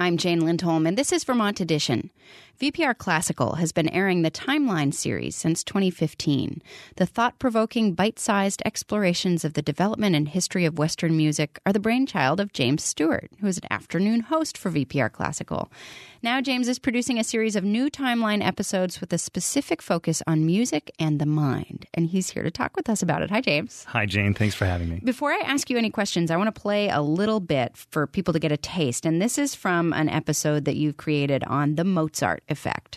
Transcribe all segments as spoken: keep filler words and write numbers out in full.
I'm Jane Lindholm, and this is Vermont Edition. V P R Classical has been airing the Timeline series since twenty fifteen. The thought-provoking, bite-sized explorations of the development and history of Western music are the brainchild of James Stewart, who is an afternoon host for V P R Classical. Now James is producing a series of new Timeline episodes with a specific focus on music and the mind, and he's here to talk with us about it. Hi, James. Hi, Jane. Thanks for having me. Before I ask you any questions, I want to play a little bit for people to get a taste, and this is from an episode that you've created on the Mozart effect.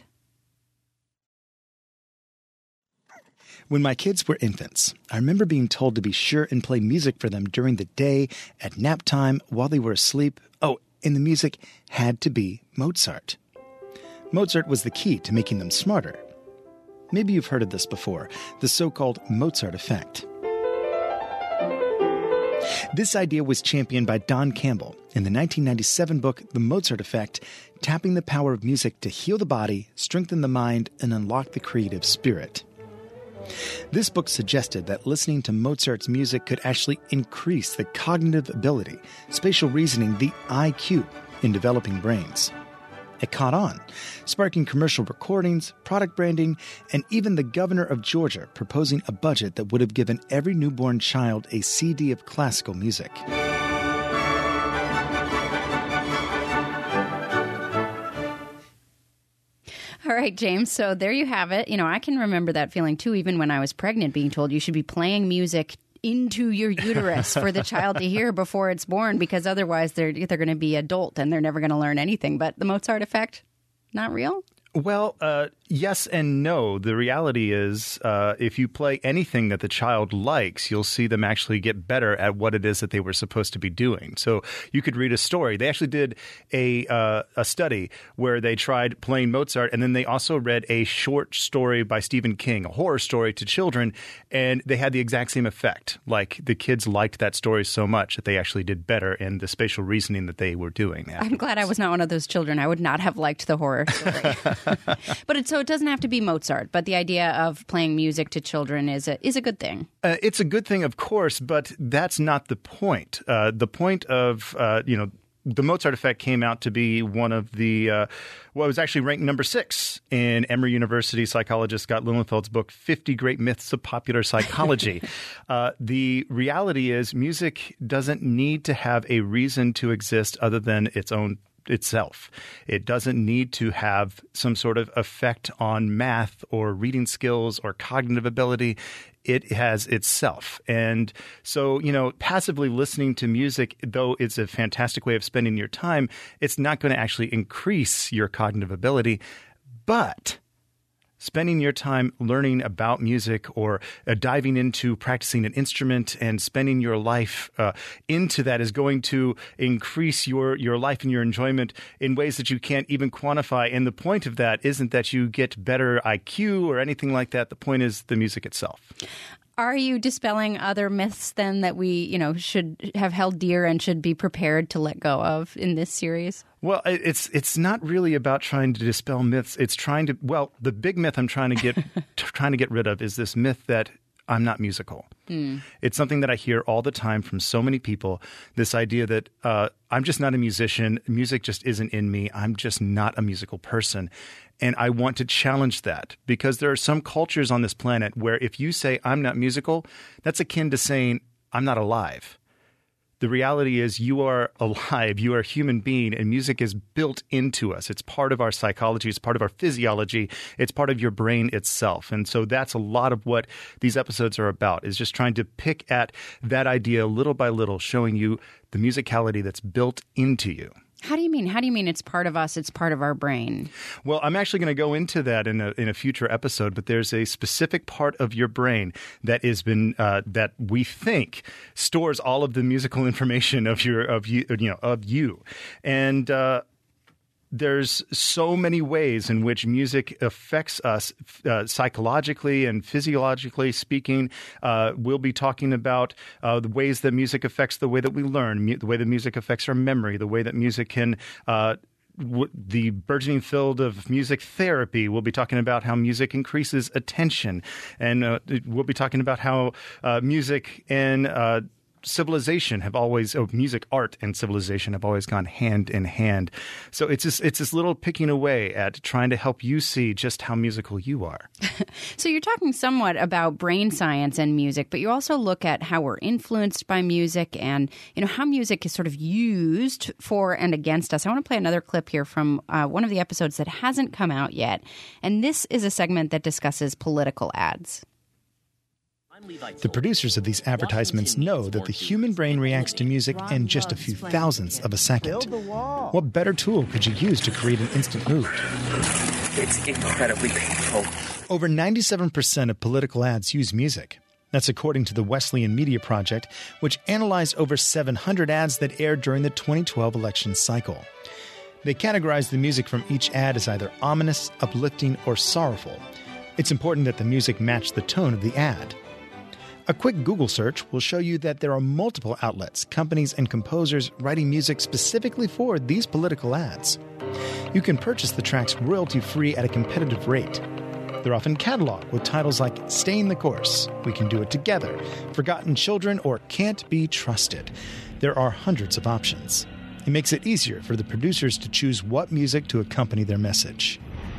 When my kids were infants, I remember being told to be sure and play music for them during the day, at nap time, while they were asleep. Oh, and the music had to be Mozart. Mozart was the key to making them smarter. Maybe you've heard of this before, the so-called Mozart effect. This idea was championed by Don Campbell in the nineteen ninety-seven book, The Mozart Effect, tapping the power of music to heal the body, strengthen the mind, and unlock the creative spirit. This book suggested that listening to Mozart's music could actually increase the cognitive ability, spatial reasoning, the I Q, in developing brains. It caught on, sparking commercial recordings, product branding, and even the governor of Georgia proposing a budget that would have given every newborn child a C D of classical music. All right, James. So there you have it. You know, I can remember that feeling, too, even when I was pregnant, being told you should be playing music into your uterus for the child to hear before it's born, because otherwise they're, they're going to be adult and they're never going to learn anything. But the Mozart effect, not real? Well, uh, yes and no. The reality is uh, if you play anything that the child likes, you'll see them actually get better at what it is that they were supposed to be doing. So you could read a story. They actually did a uh, a study where they tried playing Mozart, and then they also read a short story by Stephen King, a horror story to children, and they had the exact same effect. Like the kids liked that story so much that they actually did better in the spatial reasoning that they were doing. Afterwards. I'm glad I was not one of those children. I would not have liked the horror story. But it, so it doesn't have to be Mozart, but the idea of playing music to children is a, is a good thing. Uh, it's a good thing, of course, but that's not the point. Uh, the point of, uh, you know, the Mozart effect came out to be one of the, uh, well, it was actually ranked number six in Emory University psychologist Scott Lilienfeld's book, fifty Great Myths of Popular Psychology. uh, the reality is music doesn't need to have a reason to exist other than its own itself. It doesn't need to have some sort of effect on math or reading skills or cognitive ability. It has itself. And so, you know, passively listening to music, though it's a fantastic way of spending your time, it's not going to actually increase your cognitive ability. But spending your time learning about music or uh, diving into practicing an instrument and spending your life uh, into that is going to increase your, your life and your enjoyment in ways that you can't even quantify. And the point of that isn't that you get better I Q or anything like that. The point is the music itself. Are you dispelling other myths then that we, you know, should have held dear and should be prepared to let go of in this series? Well, it's it's not really about trying to dispel myths. It's trying to, well, the big myth I'm trying to get trying to get rid of is this myth that I'm not musical. Mm. It's something that I hear all the time from so many people, this idea that uh, I'm just not a musician. Music just isn't in me. I'm just not a musical person. And I want to challenge that because there are some cultures on this planet where if you say I'm not musical, that's akin to saying I'm not alive. The reality is you are alive, you are a human being, and music is built into us. It's part of our psychology, it's part of our physiology, it's part of your brain itself. And so that's a lot of what these episodes are about, is just trying to pick at that idea little by little, showing you the musicality that's built into you. How do you mean? How do you mean it's part of us, it's part of our brain? Well, I'm actually going to go into that in a in a future episode, but there's a specific part of your brain that has been uh, that we think stores all of the musical information of your of you you know of you, and uh, there's so many ways in which music affects us uh, psychologically and physiologically speaking. Uh, we'll be talking about uh, the ways that music affects the way that we learn, mu- the way that music affects our memory, the way that music can uh, w- the burgeoning field of music therapy. We'll be talking about how music increases attention, and uh, we'll be talking about how uh, music and uh, civilization have always, oh, music, art, and civilization have always gone hand in hand. So it's just, it's this little picking away at trying to help you see just how musical you are. So you're talking somewhat about brain science and music, but you also look at how we're influenced by music and, you know, how music is sort of used for and against us. I want to play another clip here from uh, one of the episodes that hasn't come out yet. And this is a segment that discusses political ads. The producers of these advertisements know that the human brain reacts to music in just a few thousandths of a second. What better tool could you use to create an instant mood? It's incredibly painful. Over ninety-seven percent of political ads use music. That's according to the Wesleyan Media Project, which analyzed over seven hundred ads that aired during the twenty twelve election cycle. They categorized the music from each ad as either ominous, uplifting, or sorrowful. It's important that the music match the tone of the ad. A quick Google search will show you that there are multiple outlets, companies, and composers writing music specifically for these political ads. You can purchase the tracks royalty-free at a competitive rate. They're often cataloged with titles like Staying the Course, We Can Do It Together, Forgotten Children, or Can't Be Trusted. There are hundreds of options. It makes it easier for the producers to choose what music to accompany their message.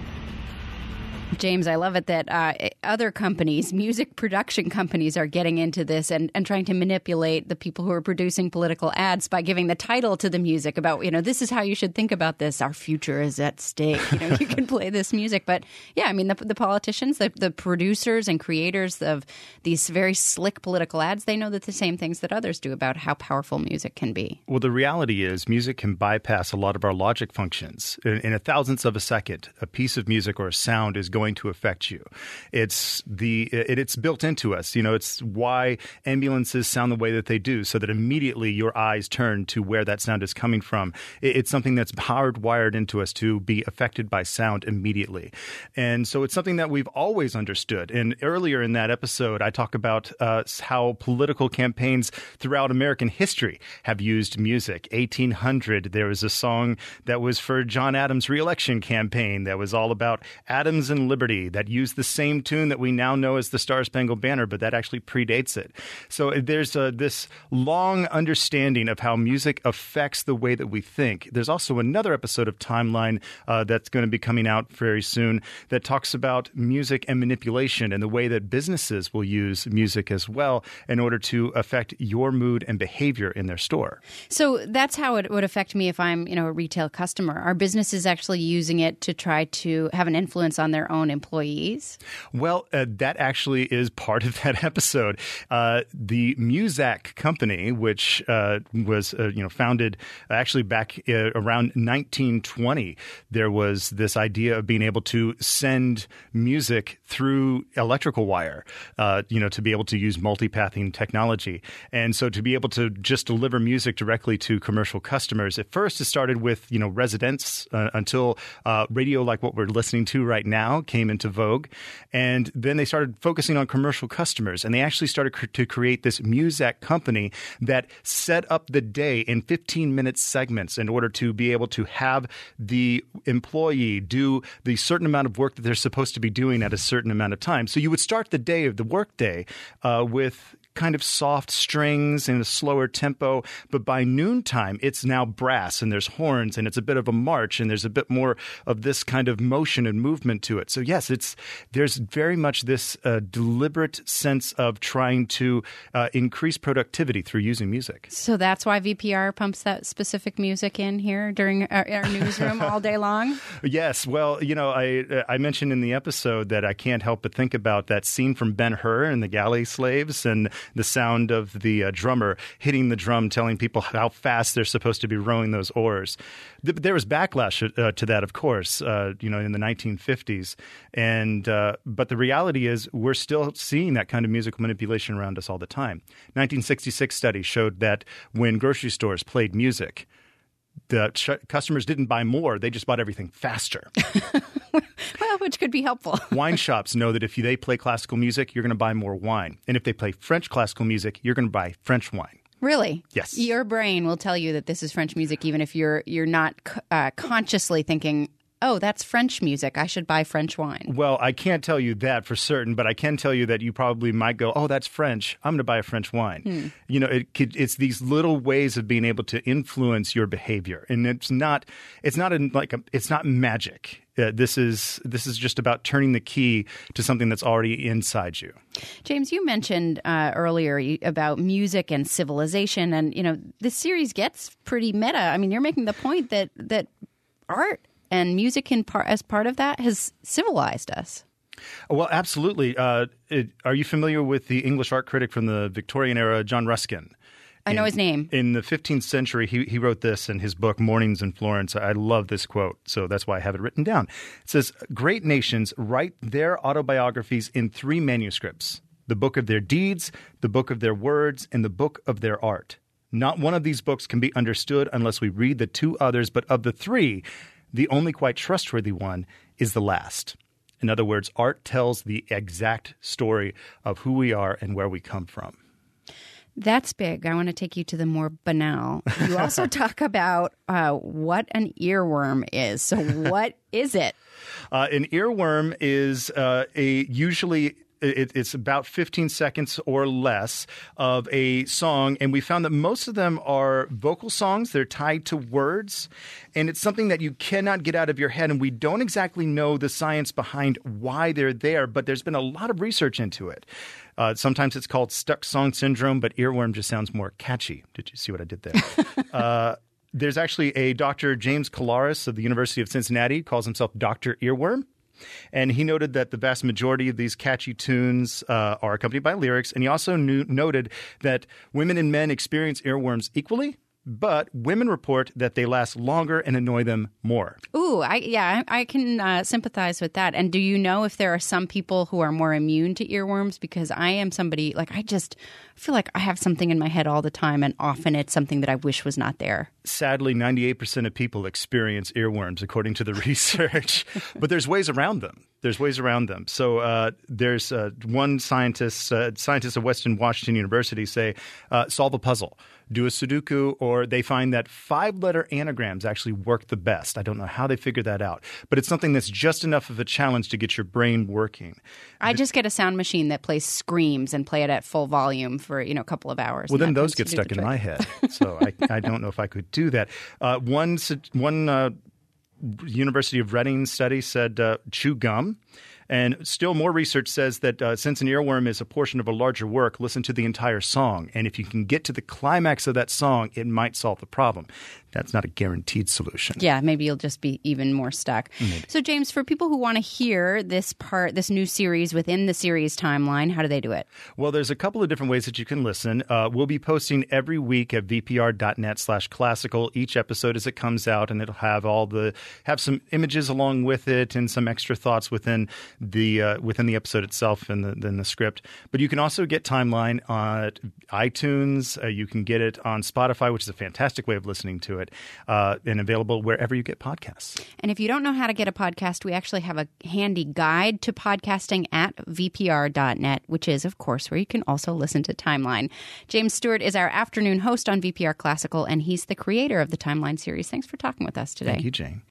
James, I love it that uh, other companies, music production companies, are getting into this and, and trying to manipulate the people who are producing political ads by giving the title to the music about, you know, this is how you should think about this. Our future is at stake. You know, you can play this music. But yeah, I mean, the, the politicians, the, the producers and creators of these very slick political ads, they know that the same things that others do about how powerful music can be. Well, the reality is music can bypass a lot of our logic functions. In, in a thousandth of a second, a piece of music or a sound is going to affect you. It's the it, it's built into us. You know, it's why ambulances sound the way that they do, so that immediately your eyes turn to where that sound is coming from. It, it's something that's hardwired into us to be affected by sound immediately. And so it's something that we've always understood. And earlier in that episode, I talk about uh, how political campaigns throughout American history have used music. eighteen hundred, there was a song that was for John Adams' re-election campaign that was all about Adams and Liberty, that used the same tune that we now know as the Star-Spangled Banner, but that actually predates it. So there's uh, this long understanding of how music affects the way that we think. There's also another episode of Timeline uh, that's going to be coming out very soon that talks about music and manipulation and the way that businesses will use music as well in order to affect your mood and behavior in their store. So that's how it would affect me if I'm, you know, a retail customer. Are businesses actually using it to try to have an influence on their own employees? Well, uh, that actually is part of that episode. Uh, the Muzak company, which uh, was uh, you know founded actually back uh, around nineteen twenty, there was this idea of being able to send music through electrical wire, uh, you know, to be able to use multipathing technology. And so to be able to just deliver music directly to commercial customers, at first it started with, you know, residents uh, until uh, radio like what we're listening to right now came into vogue. And then they started focusing on commercial customers. And they actually started cr- to create this Muzak company that set up the day in fifteen-minute segments in order to be able to have the employee do the certain amount of work that they're supposed to be doing at a certain amount of time. So you would start the day of the workday uh, with kind of soft strings and a slower tempo, but by noontime it's now brass and there's horns and it's a bit of a march and there's a bit more of this kind of motion and movement to it. So yes, it's there's very much this uh, deliberate sense of trying to uh, increase productivity through using music. So that's why V P R pumps that specific music in here during our, our newsroom all day long? Yes. Well, you know, I I mentioned in the episode that I can't help but think about that scene from Ben-Hur and the Galley Slaves and the sound of the uh, drummer hitting the drum, telling people how fast they're supposed to be rowing those oars. Th- there was backlash uh, to that, of course, uh, you know, in the nineteen fifties. And uh, but the reality is we're still seeing that kind of musical manipulation around us all the time. nineteen sixty-six study showed that when grocery stores played music, the ch- customers didn't buy more. They just bought everything faster. Well, which could be helpful. Wine shops know that if they play classical music, you're going to buy more wine. And if they play French classical music, you're going to buy French wine. Really? Yes. Your brain will tell you that this is French music, even if you're you're not uh, consciously thinking, oh, that's French music. I should buy French wine. Well, I can't tell you that for certain, but I can tell you that you probably might go, oh, that's French. I'm going to buy a French wine. Hmm. You know, it could, it's these little ways of being able to influence your behavior. And it's not it's not a, like a, it's not magic. Uh, this is this is just about turning the key to something that's already inside you. James, you mentioned uh, earlier about music and civilization, and you know this series gets pretty meta. I mean, you're making the point that that art and music in par- as part of that has civilized us. Well, absolutely. Uh, it, are you familiar with the English art critic from the Victorian era, John Ruskin? I know in, his name. In the fifteenth century, he, he wrote this in his book, Mornings in Florence. I love this quote, so that's why I have it written down. It says, great nations write their autobiographies in three manuscripts: the book of their deeds, the book of their words, and the book of their art. Not one of these books can be understood unless we read the two others, but of the three, the only quite trustworthy one is the last. In other words, art tells the exact story of who we are and where we come from. That's big. I want to take you to the more banal. You also talk about uh, what an earworm is. So what is it? Uh, an earworm is uh, a usually it, it's about fifteen seconds or less of a song. And we found that most of them are vocal songs. They're tied to words. And it's something that you cannot get out of your head. And we don't exactly know the science behind why they're there, but there's been a lot of research into it. Uh, sometimes it's called stuck song syndrome, but earworm just sounds more catchy. Did you see what I did there? uh, there's actually a Doctor James Colaris of the University of Cincinnati, calls himself Doctor Earworm. And he noted that the vast majority of these catchy tunes uh, are accompanied by lyrics. And he also knew, noted that women and men experience earworms equally, but women report that they last longer and annoy them more. Ooh, I, yeah, I, I can uh, sympathize with that. And do you know if there are some people who are more immune to earworms? Because I am somebody, like, I just feel like I have something in my head all the time, and often it's something that I wish was not there. Sadly, ninety-eight percent of people experience earworms, according to the research. But there's ways around them. There's ways around them. So uh, there's uh, one scientist, uh, scientists at Western Washington University say, uh, solve a puzzle. Do a Sudoku, or they find that five-letter anagrams actually work the best. I don't know how they figured that out, but it's something that's just enough of a challenge to get your brain working. I just get a sound machine that plays screams and play it at full volume for, you know, a couple of hours. Well, then those get stuck in my head, so I, I don't know if I could do that. Uh, one one uh, University of Reading study said uh, chew gum. And still more research says that uh, since an earworm is a portion of a larger work, listen to the entire song. And if you can get to the climax of that song, it might solve the problem. That's not a guaranteed solution. Yeah, maybe you'll just be even more stuck. Maybe. So, James, for people who want to hear this part, this new series within the series timeline, how do they do it? Well, there's a couple of different ways that you can listen. Uh, we'll be posting every week at vpr.net slash classical, each episode as it comes out, and it'll have all the have some images along with it and some extra thoughts within the uh, within the episode itself and the, then the script. But you can also get Timeline on iTunes. Uh, you can get it on Spotify, which is a fantastic way of listening to it. Uh, and available wherever you get podcasts. And if you don't know how to get a podcast, we actually have a handy guide to podcasting at v p r dot net, which is, of course, where you can also listen to Timeline. James Stewart is our afternoon host on V P R Classical, and he's the creator of the Timeline series. Thanks for talking with us today. Thank you, Jane.